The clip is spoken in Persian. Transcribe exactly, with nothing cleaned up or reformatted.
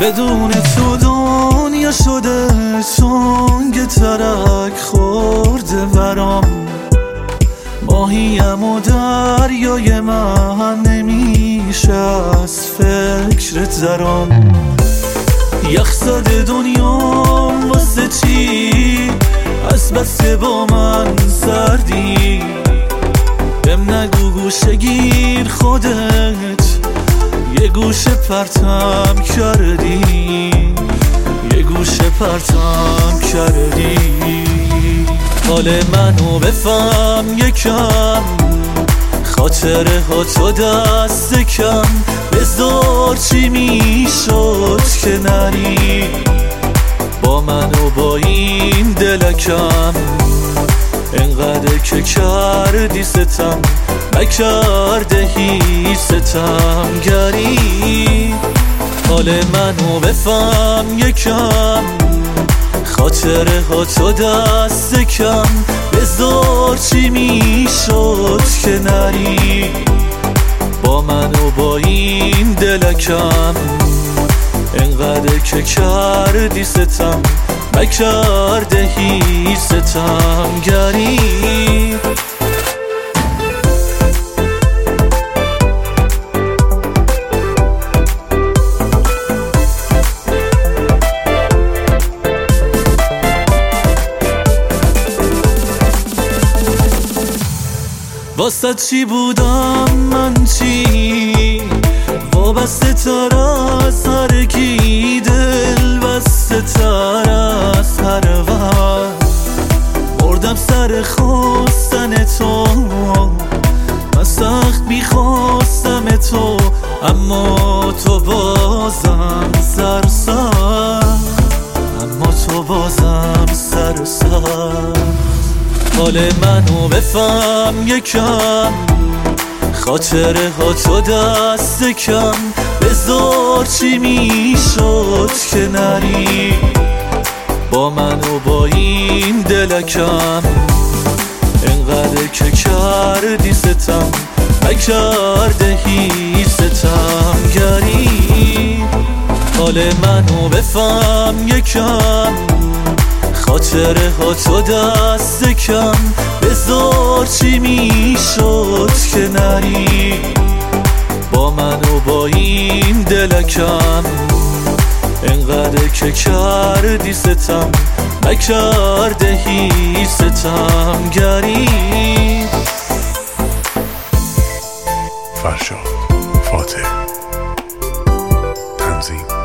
بدون تو دنیا شده سنگ ترک خورده برام. ماهیم و دریای من نمیشه از فکرت زرام. یخ زده دنیام واسه چی از بس با من سردی. بهم نگو گوشه گیر خودت یه گوشه پرتم کردی، یه گوشه پرتم کردی. حال منو بفهم یکم، خاطره ها تو دست کم. بذار چی میشد که نری با من و با این دلکم. انقدر که کردی ستم نکرده هیچ ستمگری. حال منو بفهم یکم، خاطره ها تو دست کم. بذار چی میشد که نری با من و با این دلکم. انقدر که کردی ستم نکرده هیچ ستمگری. واسه چی بودم من چی وابسته تر از هر کی، دل بسته تر از هر وقت. مردم سر خواستن تو، من سخت میخواستم تو، اما تو بازم سر سخت، اما تو بازم سر سخت. حال منو بفهم یکم، خاطره ها تو دست کم. بذار چی میشد که نری با من و با این دلکم. انقدر که کردی ستم نکرده هیچ ستمگری. حال منو بفهم یکم، خاطره ها تو دست کم. بذار چی میشد که نری با من و با این دلکم. انقدر که کردی ستم نکرده هیچ ستمگری. فرشاد فاتح، تنظیم